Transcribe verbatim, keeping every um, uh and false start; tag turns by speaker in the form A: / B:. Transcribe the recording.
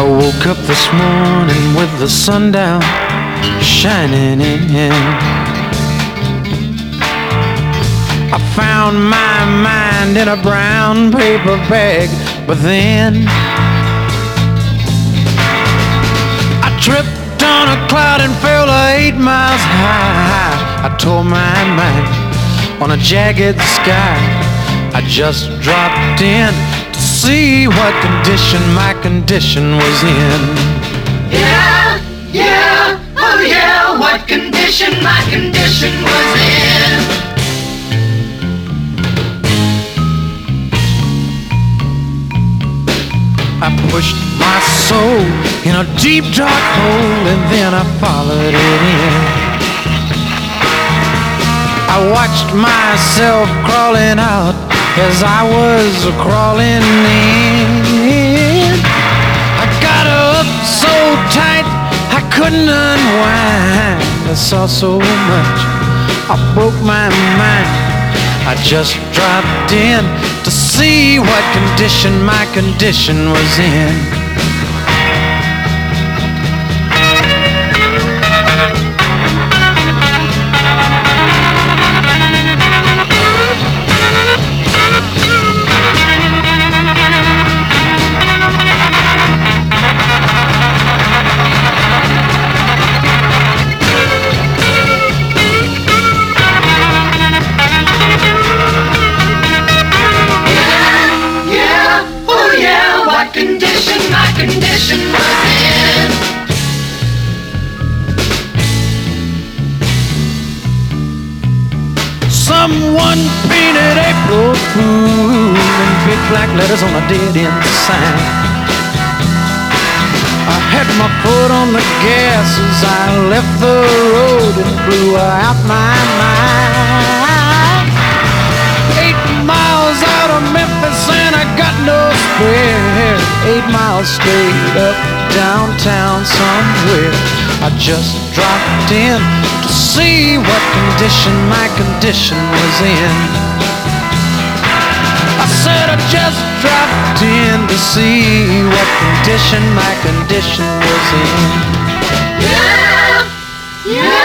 A: I woke up this morning with the sun down shining in. I found my mind in a brown paper bag, but then I tripped on a cloud and fell eight miles high. I tore my mind on a jagged sky. I just dropped in to see what condition my condition was in.
B: Yeah, yeah, oh yeah, what condition my condition was in.
A: I pushed my soul in a deep dark hole and then I followed it in. I watched myself crawling out as I was crawling in. I got up so tight I couldn't unwind. I saw so much, I broke my mind. I just dropped in to see what condition my condition was in.
B: Condition my condition was in.
A: Someone painted April Fool in big black letters on a dead-end sign. I had my foot on the gas as I left the road and blew out my mind. Eight miles out of Memphis and I got no spare. Eight miles straight up downtown somewhere. I just dropped in to see what condition my condition was in. I said I just dropped in to see what condition my condition was in.
B: Yeah, yeah.